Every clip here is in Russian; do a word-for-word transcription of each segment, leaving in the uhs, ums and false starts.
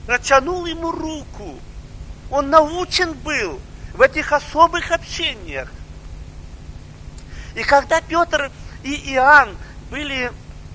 протянул ему руку. Он научен был в этих особых общениях. И когда Петр и Иоанн были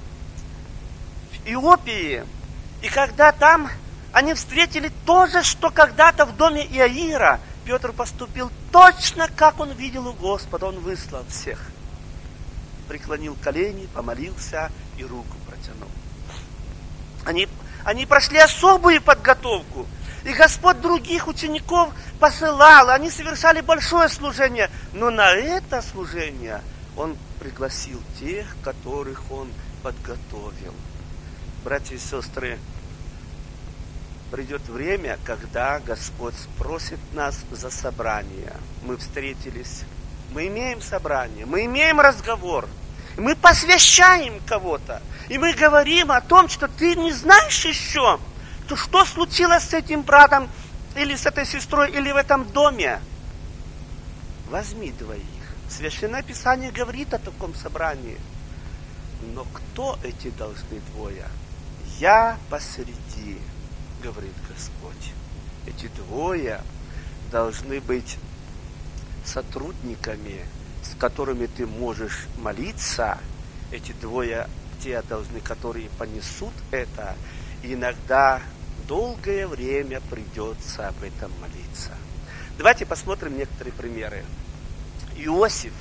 в Иопии, и когда там они встретили то же, что когда-то в доме Иаира, Петр поступил точно, как он видел у Господа. Он выслал всех. Преклонил колени, помолился и руку протянул. Они, они прошли особую подготовку. И Господь других учеников посылал. Они совершали большое служение. Но на это служение Он пригласил тех, которых Он подготовил. Братья и сестры, придет время, когда Господь спросит нас за собрание. Мы встретились, мы имеем собрание, мы имеем разговор, мы посвящаем кого-то, и мы говорим о том, что ты не знаешь еще, то что случилось с этим братом, или с этой сестрой, или в этом доме. Возьми двоих. Священное Писание говорит о таком собрании. Но кто эти должны двое? Я посреди, говорит Господь. Эти двое должны быть сотрудниками, с которыми ты можешь молиться. Эти двое те должны, которые понесут это. И иногда долгое время придется об этом молиться. Давайте посмотрим некоторые примеры. Иосиф,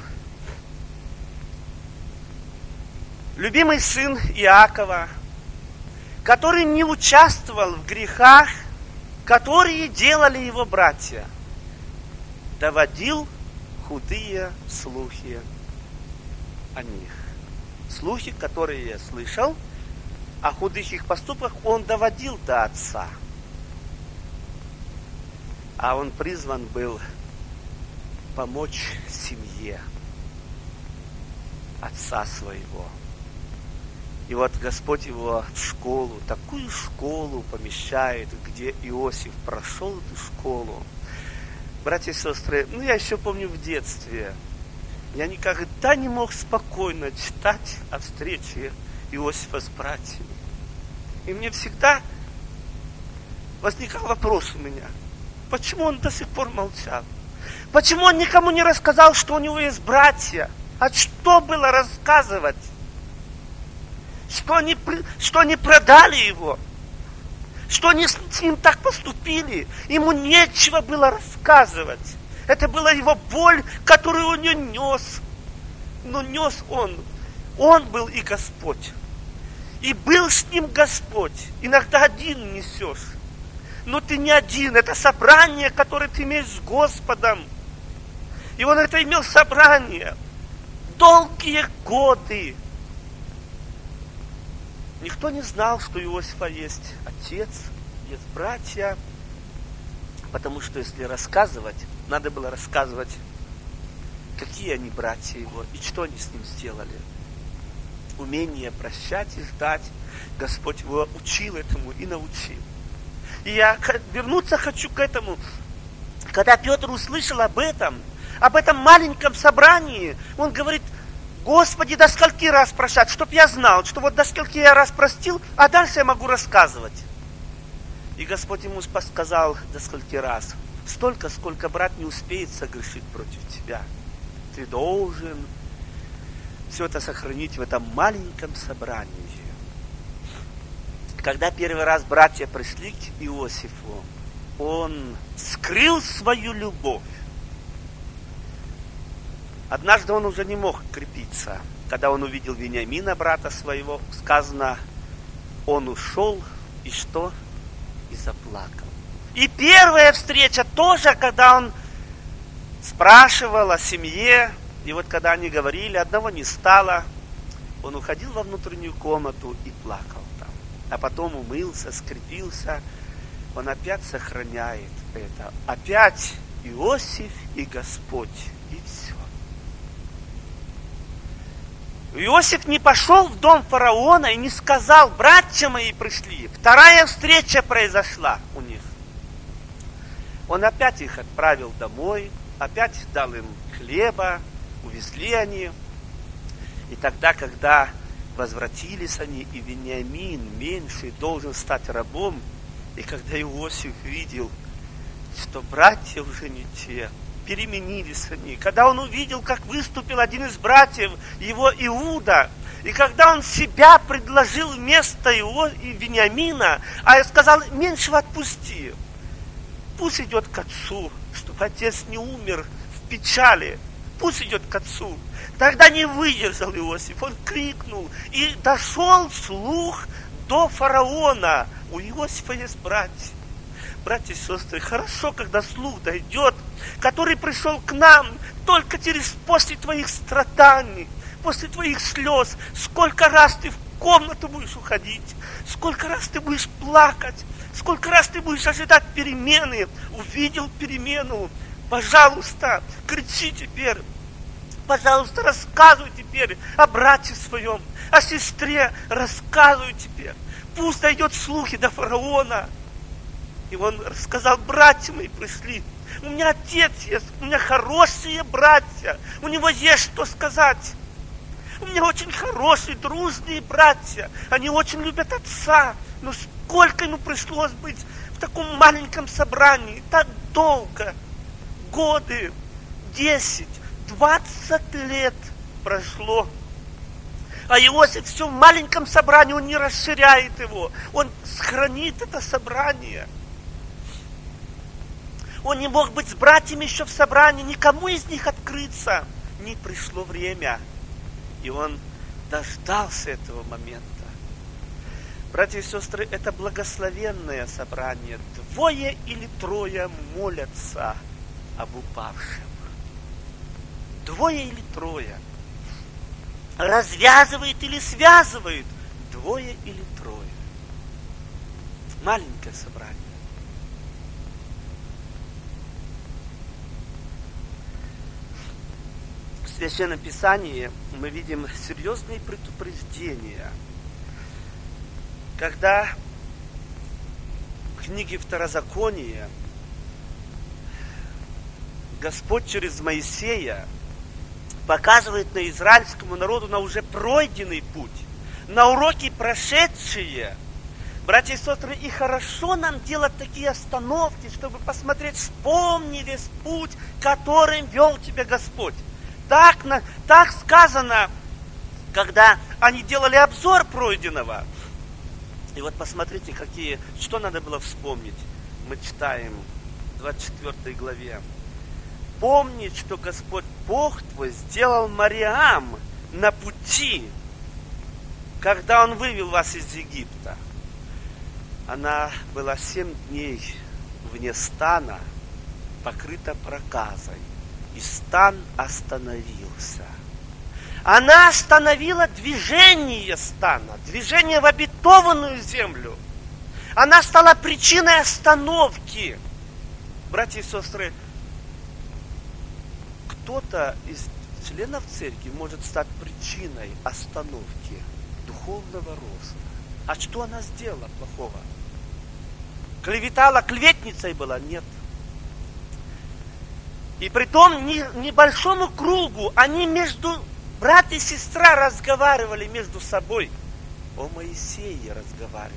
любимый сын Иакова, который не участвовал в грехах, которые делали его братья, доводил худые слухи о них. Слухи, которые я слышал, о худых их поступках, он доводил до отца. А он призван был помочь семье отца своего. И вот Господь его в школу, такую школу помещает, где Иосиф прошел эту школу. Братья и сестры, ну я еще помню в детстве, я никогда не мог спокойно читать о встрече Иосифа с братьями. И мне всегда возникал вопрос у меня, почему он до сих пор молчал? Почему он никому не рассказал, что у него есть братья? А что было рассказывать? Что они, что они продали его? Что они с ним так поступили? Ему нечего было рассказывать. Это была его боль, которую он не нес. Но нес он. Он был и Господь. И был с ним Господь. Иногда один несешь. Но ты не один. Это собрание, которое ты имеешь с Господом. И он это имел собрание. Долгие годы. Никто не знал, что у Иосифа есть отец, есть братья. Потому что если рассказывать, надо было рассказывать, какие они братья его и что они с ним сделали. Умение прощать и ждать. Господь его учил этому и научил. И я вернуться хочу к этому. Когда Петр услышал об этом, об этом маленьком собрании, он говорит: Господи, до скольки раз прощать, чтоб я знал, что вот до скольки я раз простил, а дальше я могу рассказывать. И Господь ему сказал: до скольки раз? Столько, сколько брат не успеет согрешить против тебя. Ты должен все это сохранить в этом маленьком собрании. Когда первый раз братья пришли к Иосифу, он скрыл свою любовь. Однажды он уже не мог крепиться. Когда он увидел Вениамина, брата своего, сказано, он ушел и что? И заплакал. И первая встреча тоже, когда он спрашивал о семье, и вот когда они говорили, одного не стало, он уходил во внутреннюю комнату и плакал там. А потом умылся, скрепился. Он опять сохраняет это. Опять Иосиф и Господь. И все. Иосиф не пошел в дом фараона и не сказал: братья мои пришли. Вторая встреча произошла у них. Он опять их отправил домой, опять дал им хлеба, увезли они. И тогда, когда возвратились они, и Вениамин, меньший, должен стать рабом, И когда Иосиф видел, что братья уже не те, переменились они, когда он увидел, как выступил один из братьев, его Иуда, и когда он себя предложил вместо его и Вениамина, а я сказал, меньшего отпусти, пусть идет к отцу, чтобы отец не умер в печали, пусть идет к отцу. Тогда не выдержал Иосиф, он крикнул, и дошел слух до фараона. У Иосифа есть братья. Братья и сестры, хорошо, когда слух дойдет, который пришел к нам только через после твоих страданий, после твоих слез. Сколько раз ты в комнату будешь уходить, сколько раз ты будешь плакать, сколько раз ты будешь ожидать перемены. Увидел перемену, пожалуйста, кричи теперь. Пожалуйста, рассказывай теперь о брате своем, о сестре, рассказывай теперь. Пусть дойдет слухи до фараона. И он рассказал, братья мои пришли. У меня отец есть, у меня хорошие братья, у него есть что сказать. У меня очень хорошие, дружные братья, они очень любят отца. Но сколько ему пришлось быть в таком маленьком собрании, так долго, годы, десять, двадцать лет прошло. А Иосиф все в маленьком собрании, он не расширяет его, он сохранит это собрание. Он не мог быть с братьями еще в собрании, никому из них открыться. Не пришло время. И он дождался этого момента. Братья и сестры, это благословенное собрание. Двое или трое молятся об упавшем. Двое или трое. Развязывает или связывает. Двое или трое. Маленькое собрание. В Священном Писании мы видим серьезные предупреждения. Когда в книге Второзакония Господь через Моисея показывает на израильскому народу на уже пройденный путь, на уроки прошедшие. Братья и сестры, и хорошо нам делать такие остановки, чтобы посмотреть, вспомни весь путь, которым вел тебя Господь. Так, так сказано, когда они делали обзор пройденного. И вот посмотрите, какие, что надо было вспомнить. Мы читаем в двадцать четвёртой главе. Помни, что Господь Бог твой сделал Мариам на пути, когда Он вывел вас из Египта. Она была семь дней вне стана, покрыта проказой, и стан остановился. Она остановила движение стана, движение в обетованную землю. Она стала причиной остановки. Братья и сестры, кто-то из членов церкви может стать причиной остановки духовного роста. А что она сделала плохого? Клеветала, клеветницей была? Нет. И при том небольшому кругу они между брат и сестра разговаривали между собой. О Моисее разговаривали.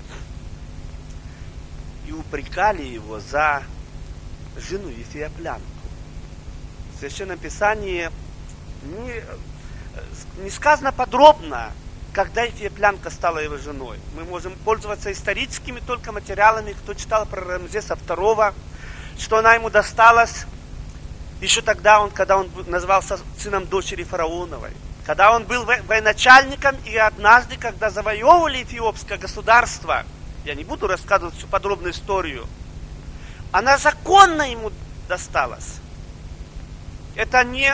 И упрекали его за жену Ефиоплянку. В Священном Писании не, не сказано подробно, когда Ефиоплянка стала его женой. Мы можем пользоваться историческими только материалами, кто читал про Рамзеса второго, что она ему досталась еще тогда, он, когда он назывался сыном дочери фараоновой. Когда он был военачальником, и однажды, когда завоевывали эфиопское государство, я не буду рассказывать всю подробную историю, она законно ему досталась. Это не,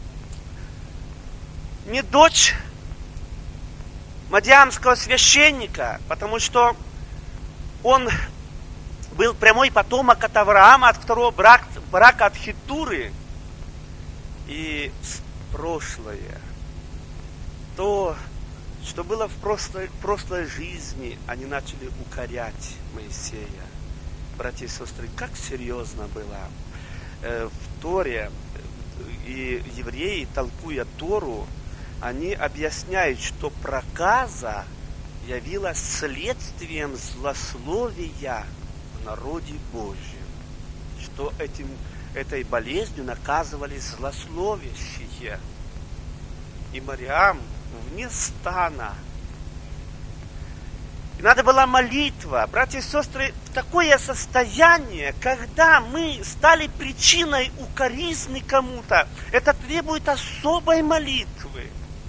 не дочь мадиамского священника, потому что он был прямой потомок от Авраама, от второго брака, брака от Хитуры. И прошлое, то, что было в прошлой, прошлой жизни, они начали укорять Моисея. Братья и сестры, как серьезно было. В Торе и евреи, толкуя Тору, они объясняют, что проказа явилась следствием злословия в народе Божьем, что этим, этой болезнью наказывались злословящие. И Мариам вне стана. И надо была молитва. Братья и сестры, такое состояние, когда мы стали причиной укоризны кому-то, это требует особой молитвы.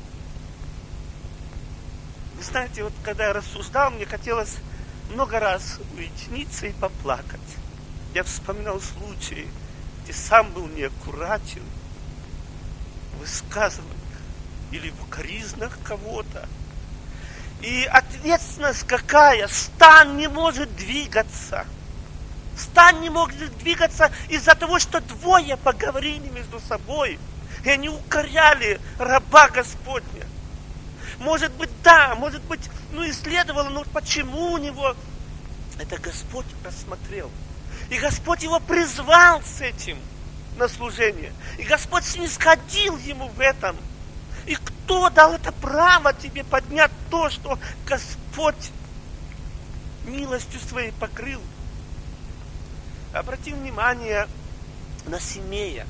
Вы знаете, вот когда я рассуждал, мне хотелось много раз уединиться и поплакать. Я вспоминал случаи, где сам был неаккуратен в высказываниях или в укоризнах кого-то. И ответственность какая? Стан не может двигаться. Стан не может двигаться из-за того, что двое поговорили между собой. И они укоряли раба Господня. Может быть, да, может быть, ну исследовало, но почему у него? Это Господь рассмотрел. И Господь его призвал с этим на служение. И Господь снисходил ему в этом. И кто дал это право тебе поднять то, что Господь милостью своей покрыл? Обратим внимание на Симея.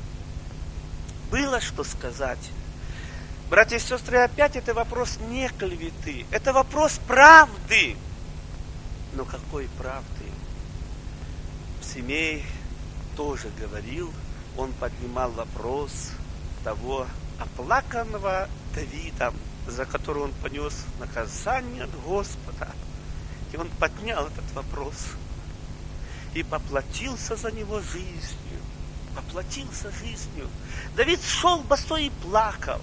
Было что сказать. Братья и сестры, опять это вопрос не клеветы. Это вопрос правды. Но какой правды? Симей тоже говорил, он поднимал вопрос того оплаканного Давидом, за который он понес наказание от Господа. И он поднял этот вопрос и поплатился за него жизнью. Поплатился жизнью. Давид шел босой и плакал.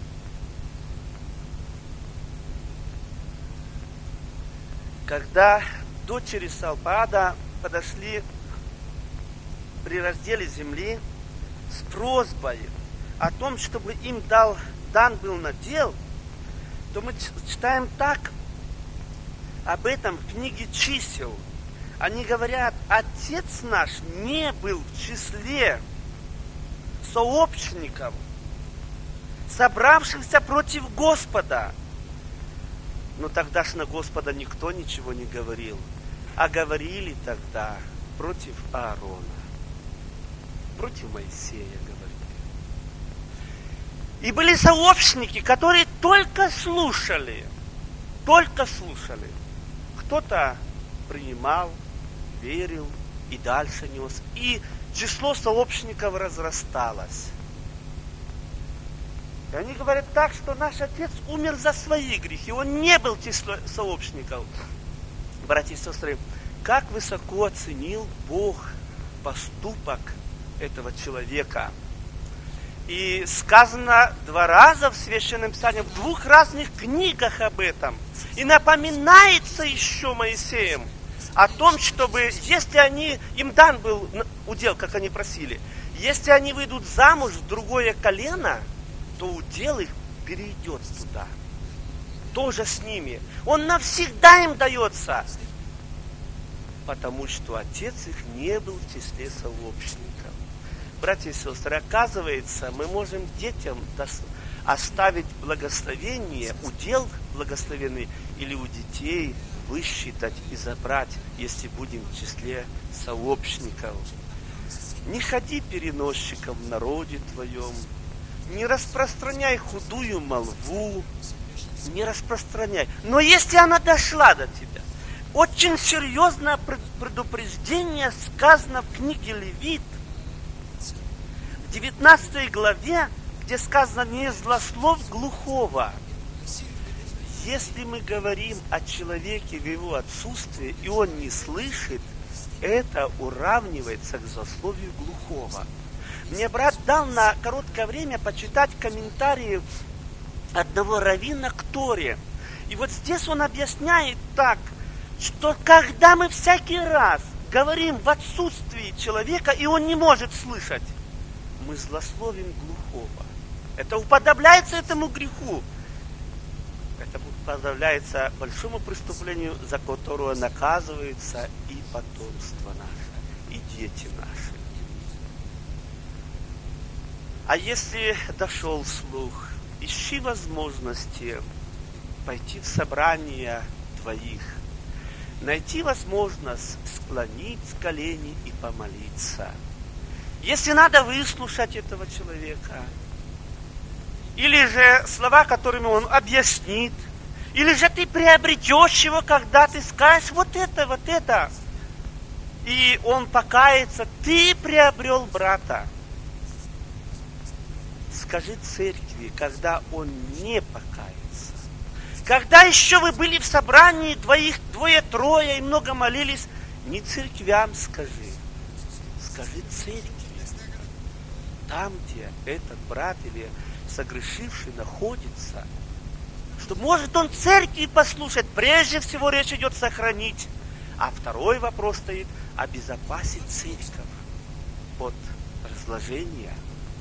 Когда дочери Салпада подошли при разделе земли с просьбой о том, чтобы им дал, дан был надел, то мы читаем так об этом в книге чисел. Они говорят, отец наш не был в числе сообщников, собравшихся против Господа. Но тогда ж на Господа никто ничего не говорил, а говорили тогда против Аарона, против Моисея говорили. И были сообщники, которые только слушали, только слушали. Кто-то принимал, верил и дальше нес. И число сообщников разрасталось. И они говорят так, что наш отец умер за свои грехи. Он не был числом сообщников. Братья и сестры, как высоко оценил Бог поступок этого человека. И сказано два раза в Священном Писании, в двух разных книгах об этом. И напоминается еще Моисеем о том, чтобы, если они, им дан был удел, как они просили, если они выйдут замуж в другое колено, то удел их перейдет туда. Тоже с ними. Он навсегда им дается. Потому что отец их не был в числе сообщников. Братья и сестры, оказывается, мы можем детям оставить благословение, удел благословенный, или у детей высчитать и забрать, если будем в числе сообщников. Не ходи переносчиком в народе твоем, не распространяй худую молву, не распространяй. Но если она дошла до тебя, очень серьезное предупреждение сказано в книге Левит, в девятнадцатой главе, где сказано «не злословь глухого». Если мы говорим о человеке в его отсутствии, и он не слышит, это уравнивается к злословию глухого. Мне брат дал на короткое время почитать комментарии одного раввина к Торе. И вот здесь он объясняет так, что когда мы всякий раз говорим в отсутствии человека, и он не может слышать, мы злословим глухого. Это уподобляется этому греху. Это уподобляется большому преступлению, за которое наказывается и потомство наше, и дети наши. А если дошел слух, ищи возможности пойти в собрание твоих, найти возможность склонить колени и помолиться. Если надо выслушать этого человека, или же слова, которыми он объяснит, или же ты приобретешь его, когда ты скажешь вот это, вот это, и он покается, ты приобрел брата. Скажи церкви, когда он не покается. Когда еще вы были в собрании, двоих, двое-трое и много молились, не церквям скажи, скажи церкви. Там, где этот брат или согрешивший находится, что может он церкви послушать. Прежде всего речь идет сохранить. А второй вопрос стоит обезопасить церковь от разложения.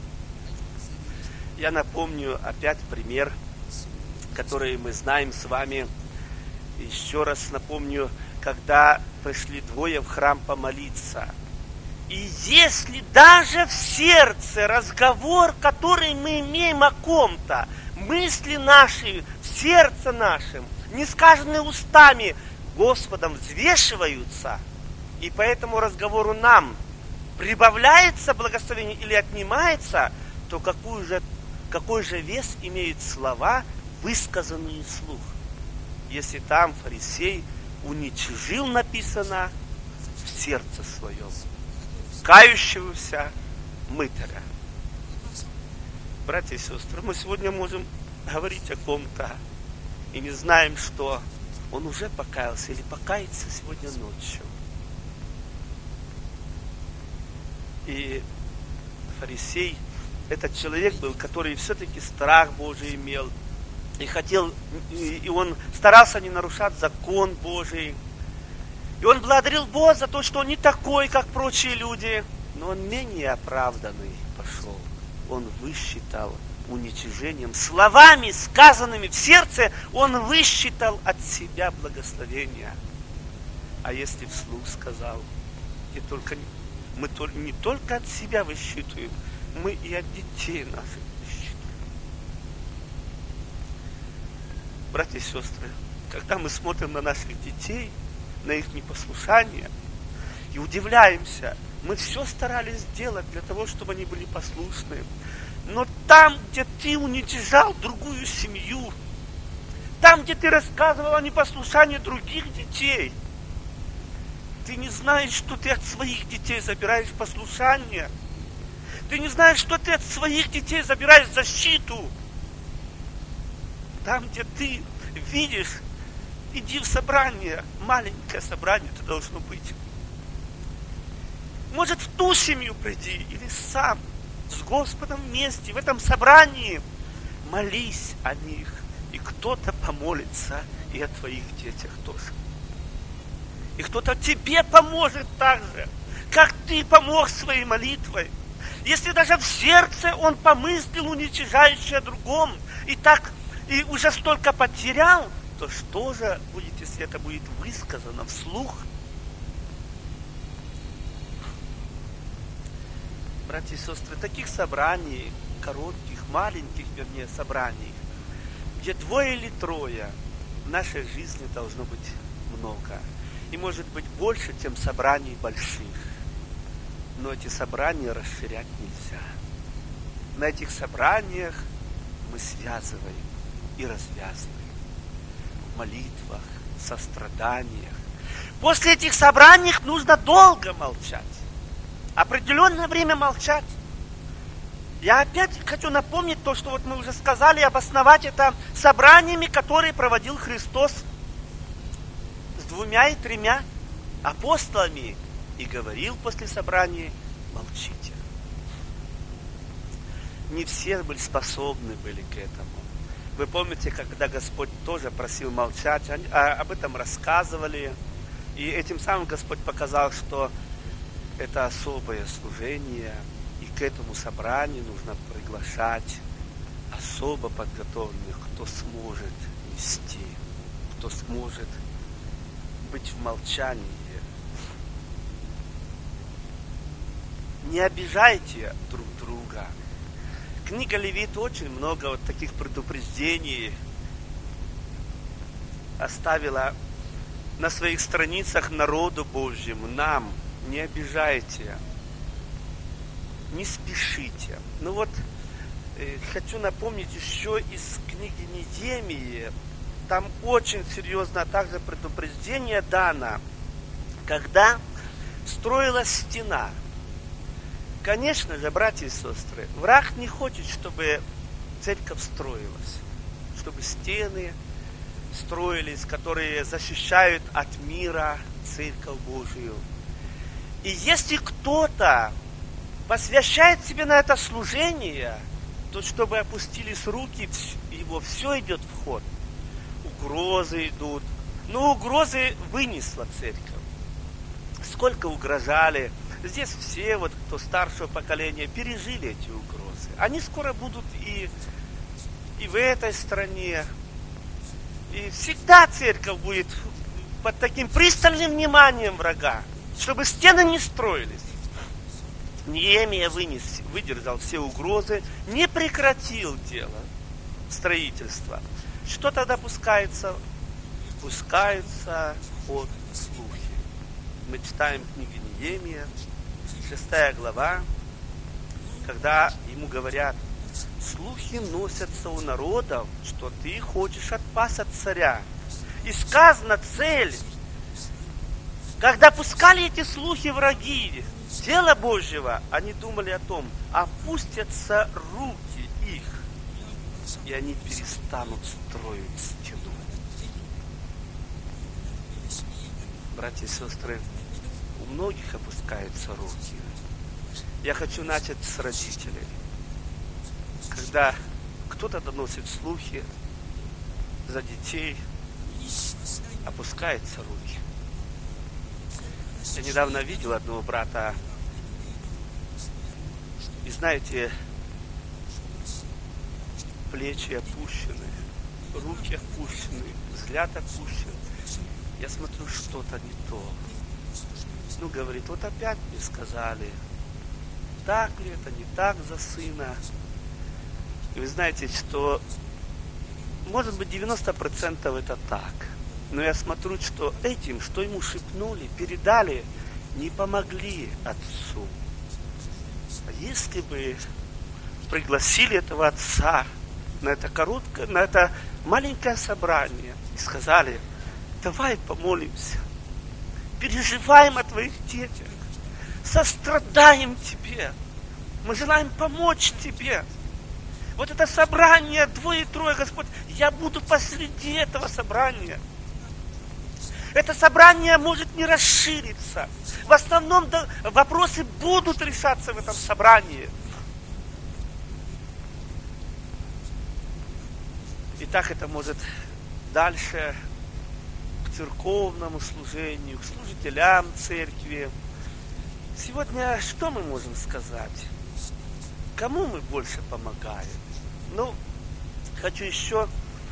Я напомню опять пример, который мы знаем с вами. Еще раз напомню, когда пришли двое в храм помолиться. И если даже в сердце разговор, который мы имеем о ком-то, мысли наши в сердце нашем, не сказанные устами, Господом взвешиваются, и по этому разговору нам прибавляется благословение или отнимается, то какую же, какой же вес имеют слова, высказанные вслух? Если там фарисей уничижил, написано, в сердце своем кающегося мытаря. Братья и сестры, мы сегодня можем говорить о ком-то и не знаем, что он уже покаялся или покается сегодня ночью. И фарисей, этот человек был, который все-таки страх Божий имел, и хотел, и он старался не нарушать закон Божий. И он благодарил Бога за то, что он не такой, как прочие люди, но он менее оправданный пошел. Он высчитал уничижением, словами, сказанными в сердце, он высчитал от себя благословение. А если вслух сказал, и только, мы не только от себя высчитываем, мы и от детей наших высчитываем. Братья и сестры, когда мы смотрим на наших детей, на их непослушание, и удивляемся, мы все старались сделать для того, чтобы они были послушны. Но там, где ты уничижал другую семью, там, где ты рассказывал о непослушании других детей, ты не знаешь, что ты от своих детей забираешь послушание. Ты не знаешь, что ты от своих детей забираешь защиту. Там, где ты видишь, иди в собрание, маленькое собрание это должно быть. Может, в ту семью приди, или сам, с Господом вместе, в этом собрании, молись о них, и кто-то помолится и о твоих детях тоже. И кто-то тебе поможет так же, как ты помог своей молитвой. Если даже в сердце он помыслил уничижающее о другом, и так, и уже столько потерял, то что же будет, если это будет высказано вслух? Братья и сестры, таких собраний, коротких, маленьких, вернее, собраний, где двое или трое, в нашей жизни должно быть много. И может быть больше, чем собраний больших. Но эти собрания расширять нельзя. На этих собраниях мы связываем и развязываем. В молитвах, состраданиях. После этих собраний нужно долго молчать. Определенное время молчать. Я опять хочу напомнить то, что вот мы уже сказали, обосновать это собраниями, которые проводил Христос с двумя и тремя апостолами. И говорил после собрания: молчите. Не все были способны были к этому. Вы помните, когда Господь тоже просил молчать, об этом рассказывали. И этим самым Господь показал, что это особое служение, и к этому собранию нужно приглашать особо подготовленных, кто сможет нести, кто сможет быть в молчании. Не обижайте друг друга. Книга Левит очень много вот таких предупреждений. оставила на своих страницах народу Божьему, нам: не обижайте, не спешите. Ну вот, э, хочу напомнить еще из книги Неемии, там очень серьезно также предупреждение дано, когда строилась стена. Конечно же, братья и сестры, враг не хочет, чтобы церковь строилась, чтобы стены строились, которые защищают от мира церковь Божию. И если кто-то посвящает себе на это служение, то чтобы опустились руки, его все идет в ход. Угрозы идут. Но угрозы вынесла церковь. Сколько угрожали. Здесь все, вот, кто старшего поколения, пережили эти угрозы. Они скоро будут и, и в этой стране. И всегда церковь будет под таким пристальным вниманием врага, чтобы стены не строились. Неемия вынес, выдержал все угрозы, не прекратил дело строительства. Что тогда пускается? Пускаются в ход слухи. Мы читаем книгу Неемия, шестая глава, когда ему говорят: слухи носятся у народов, что ты хочешь отпасть от царя. И сказана цель. Когда пускали эти слухи враги дела Божьего, они думали о том, опустятся руки их, и они перестанут строить стену. Братья и сестры, у многих опускаются руки. Я хочу начать с родителей. Когда кто-то доносит слухи за детей, опускаются руки. Я недавно видел одного брата, и знаете, плечи опущены, руки опущены, взгляд опущен. Я смотрю, что-то не то. Ну, говорит, вот опять мне сказали, так ли это, не так за сына. И вы знаете, что может быть девяносто процентов это так. Но я смотрю, что этим, что ему шепнули, передали, не помогли отцу. А если бы пригласили этого отца на это короткое, на это маленькое собрание и сказали: давай помолимся, переживаем о твоих детях, сострадаем тебе, мы желаем помочь тебе. Вот это собрание, двое-трое, Господь, я буду посреди этого собрания. Это собрание может не расшириться. В основном вопросы будут решаться в этом собрании. И так это может дальше к церковному служению, к служителям церкви. Сегодня что мы можем сказать? Кому мы больше помогаем? Ну, хочу еще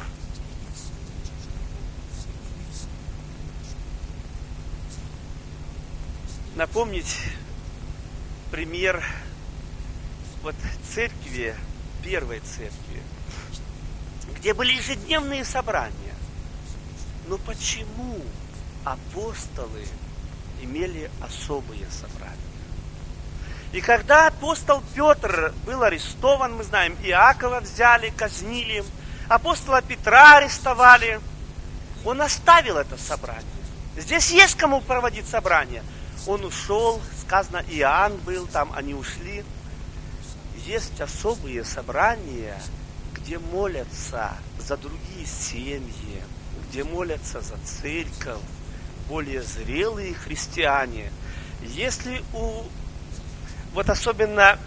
напомнить пример вот церкви, первой церкви, где были ежедневные собрания. Но почему апостолы имели особые собрания? И когда апостол Петр был арестован, мы знаем, Иакова взяли, казнили, апостола Петра арестовали, он оставил это собрание. Здесь есть кому проводить собрание. Он ушел, сказано, Иоанн был там, они ушли. Есть особые собрания, где молятся за другие семьи, где молятся за церковь, более зрелые христиане. Если у, вот особенно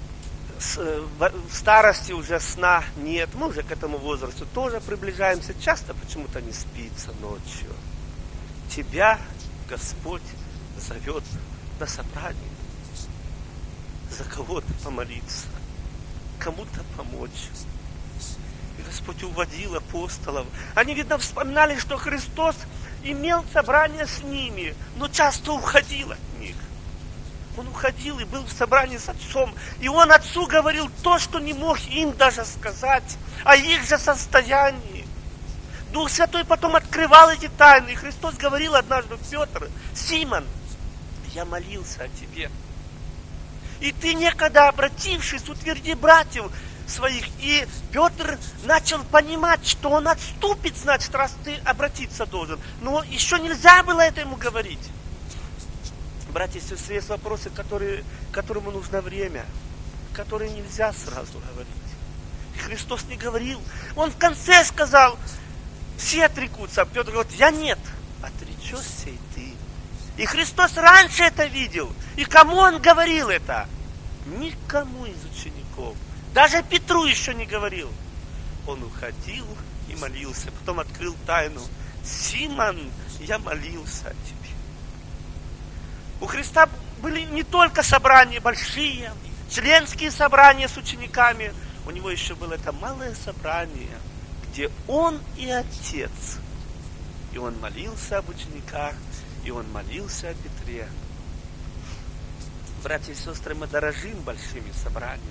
в старости уже сна нет, мы уже к этому возрасту тоже приближаемся, часто почему-то не спится ночью. Тебя Господь зовет на собрание, за кого-то помолиться, кому-то помочь. И Господь уводил апостолов. Они, видно, вспоминали, что Христос имел собрание с ними, но часто уходил от них. Он уходил и был в собрании с отцом. И он отцу говорил то, что не мог им даже сказать о их же состоянии. Дух Святой потом открывал эти тайны. И Христос говорил однажды: Петр, Симон, я молился о тебе. И ты, некогда обратившись, утверди братьев своих. И Петр начал понимать, что он отступит, значит, раз ты обратиться должен. Но еще нельзя было это ему говорить. Братья и сестры, есть вопросы, которые, которому нужно время, которые нельзя сразу говорить. И Христос не говорил. Он в конце сказал: все отрекутся. Петр говорит: я нет. Отречешься и ты. И Христос раньше это видел. И кому Он говорил это? Никому из учеников. Даже Петру еще не говорил. Он уходил и молился. Потом открыл тайну: Симон, я молился о тебе. У Христа были не только собрания большие, членские собрания с учениками. У него еще было это малое собрание, где Он и Отец. И Он молился об учениках, и Он молился о Петре. Братья и сестры, мы дорожим большими собраниями.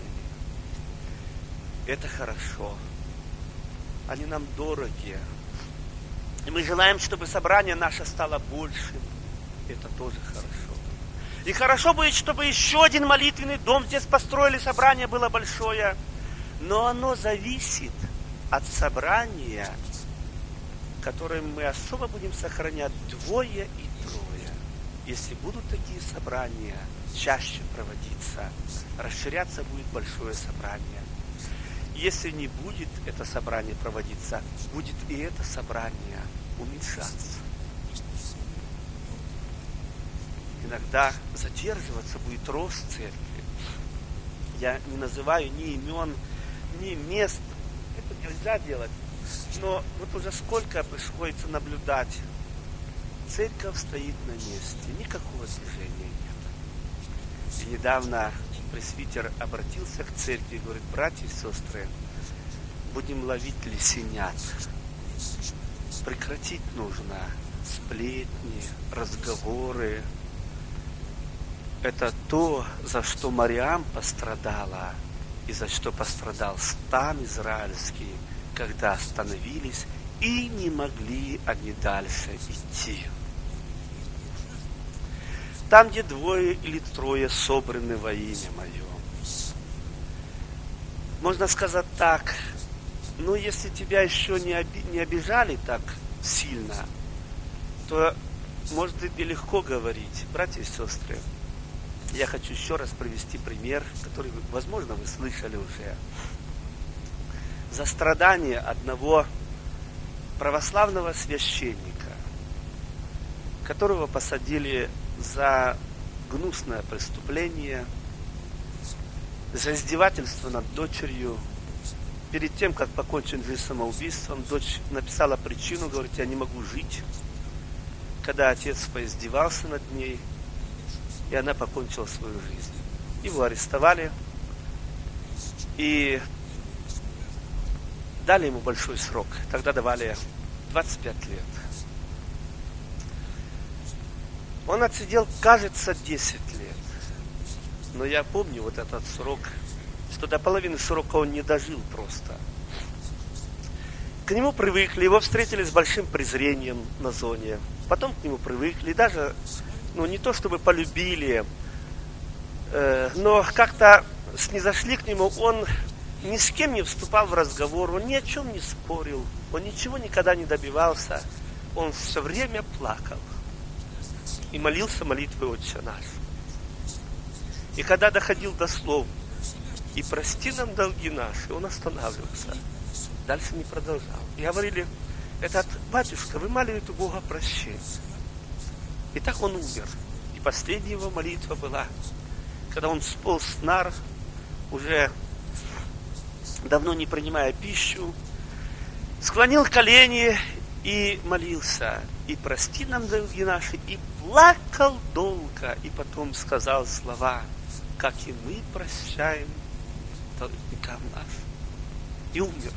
Это хорошо. Они нам дороги. И мы желаем, чтобы собрание наше стало большим. Это тоже хорошо. И хорошо будет, чтобы еще один молитвенный дом здесь построили, собрание было большое. Но оно зависит от собрания, которое мы особо будем сохранять двое и трое. Если будут такие собрания чаще проводиться, расширяться будет большое собрание. Если не будет это собрание проводиться, будет и это собрание уменьшаться. Иногда задерживаться будет рост церкви. Я не называю ни имен, ни мест. Это нельзя делать. Но вот уже сколько приходится наблюдать. Церковь стоит на месте. Никакого движения нет. И недавно пресвитер обратился к церкви и говорит: братья и сестры, будем ловить лисенят. Прекратить нужно сплетни, разговоры. Это то, за что Мариам пострадала, и за что пострадал стан израильский, когда остановились и не могли они дальше идти. Там, где двое или трое собраны во имя Мое. Можно сказать так: ну, если тебя еще не, оби- не обижали так сильно, то, может быть, и легко говорить. Братья и сестры, я хочу еще раз привести пример, который, возможно, вы слышали уже. За страдания одного православного священника, которого посадили за гнусное преступление, за издевательство над дочерью. Перед тем, как покончить жизнь самоубийством, дочь написала причину, говорит: я не могу жить. Когда отец поиздевался над ней, и она покончила свою жизнь. Его арестовали и дали ему большой срок. Тогда давали двадцать пять лет. Он отсидел, кажется, десять лет. Но я помню вот этот срок, что до половины срока он не дожил просто. К нему привыкли, его встретили с большим презрением на зоне. Потом к нему привыкли, даже, ну, не то чтобы полюбили, э, но как-то снизошли к нему. Он ни с кем не вступал в разговор, он ни о чем не спорил, он ничего никогда не добивался. Он все время плакал и молился молитвой «Отче наш». И когда доходил до слов «И прости нам долги наши», он останавливался. Дальше не продолжал. И говорили: этот батюшка, вы молите у Бога прощения. И так он умер. И последняя его молитва была, когда он сполз с нар, уже давно не принимая пищу, склонил колени и молился: и прости нам долги наши, и плакал долго, и потом сказал слова: как и мы прощаем должникам нашим. И умер.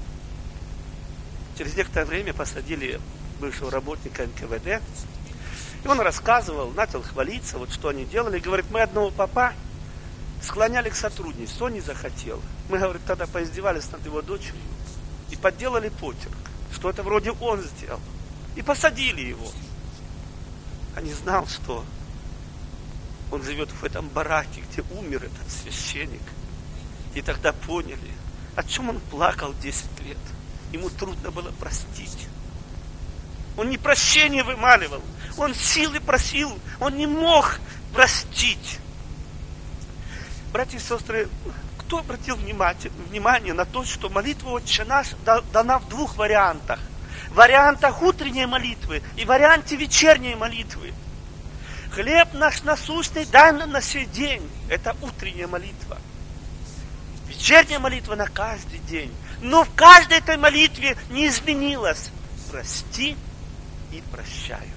Через некоторое время посадили бывшего работника эн ка вэ дэ, и он рассказывал, начал хвалиться, вот что они делали. Говорит: мы одного попа склоняли к сотрудничеству, он не захотел. Мы, говорит, тогда поиздевались над его дочерью и подделали почерк. что это вроде он сделал. И посадили его. А не знал, что он живет в этом бараке, где умер этот священник. И тогда поняли, о чем он плакал десять лет. Ему трудно было простить. Он не прощение вымаливал, он силы просил, он не мог простить. Братья и сестры, кто обратил внимание, внимание на то, что молитва «Отче наш» дана в двух вариантах? В вариантах утренней молитвы и в варианте вечерней молитвы. «Хлеб наш насущный дай нам на сей день» – это утренняя молитва. Вечерняя молитва на каждый день. Но в каждой этой молитве не изменилось. Прости и прощаю.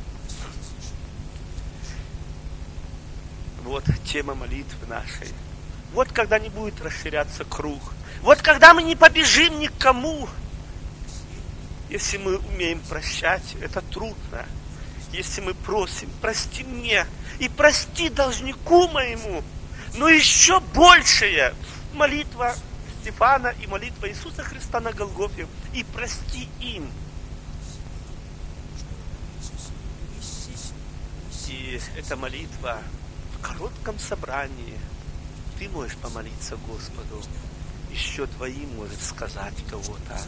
Вот тема молитвы нашей. Вот когда не будет расширяться круг. Вот когда мы не побежим никому. Если мы умеем прощать, это трудно. Если мы просим, прости мне и прости должнику моему. Но еще большая молитва Стефана и молитва Иисуса Христа на Голгофе. И прости им. И эта молитва в коротком собрании. Ты можешь помолиться Господу. Еще твоим может сказать кого-то.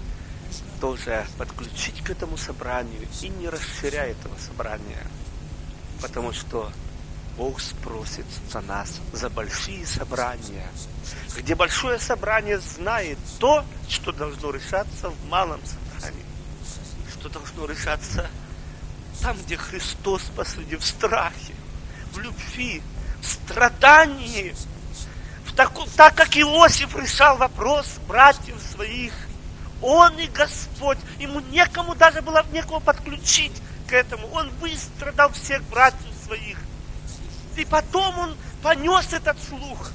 Тоже подключить к этому собранию и не расширяй этого собрания. Потому что Бог спросит за нас, за большие собрания. Где большое собрание знает то, что должно решаться в малом собрании. Что должно решаться там, где Христос посреди, в страхе, в любви, в страдании. В таку, так как Иосиф решал вопрос братьев своих. Он и Господь. Ему некому даже было некого подключить к этому. Он выстрадал всех братьев своих. И потом он понес этот слух.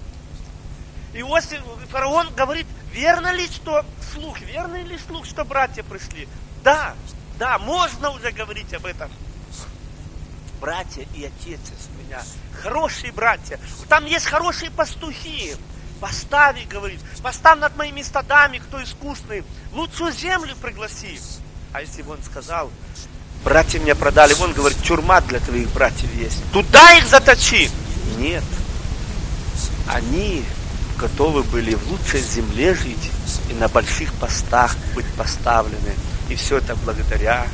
Иосиф, фараон говорит, верно ли, что слух, верно ли слух, что братья пришли? Да, да, можно уже говорить об этом. Братья и отец из меня, хорошие братья. Там есть хорошие пастухи. Поставь, говорит, поставь над моими стадами, кто искусный, лучшую землю пригласи. А если бы он сказал, братья меня продали, вон, говорит, тюрьма для твоих братьев есть, туда их заточи. Нет. Они готовы были в лучшей земле жить и на больших постах быть поставлены. И все это благодаря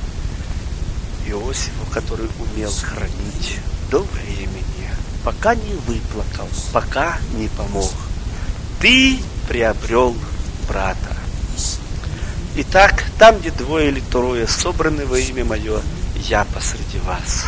Иосифу, который умел хранить до времени, пока не выплакал, пока не помог. Ты приобрел брата. Итак, там, где двое или трое собраны во имя мое, я посреди вас.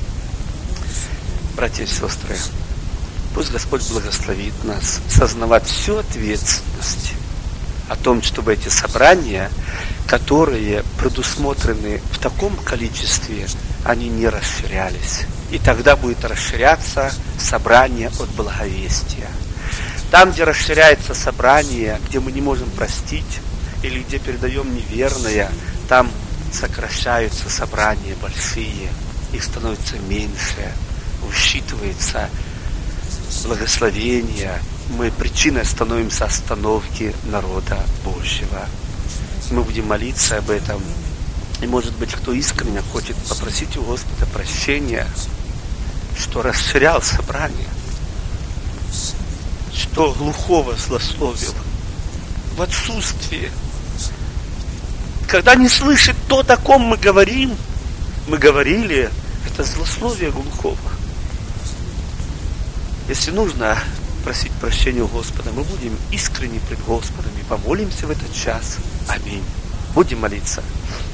Братья и сестры, пусть Господь благословит нас сознавать всю ответственность о том, чтобы эти собрания, которые предусмотрены в таком количестве, они не расширялись. И тогда будет расширяться собрание от благовестия. Там, где расширяется собрание, где мы не можем простить, или где передаем неверное, там сокращаются собрания большие, их становится меньше, усчитывается благословение, мы причиной становимся остановки народа Божьего. Мы будем молиться об этом. И, может быть, кто искренне хочет попросить у Господа прощения, что расширял собрание, что глухого злословил в отсутствии. Когда не слышит то, о ком мы говорим, мы говорили, это злословие глухого. Если нужно просить прощения у Господа, мы будем искренне пред Господом и помолимся в этот час. Аминь. Будем молиться.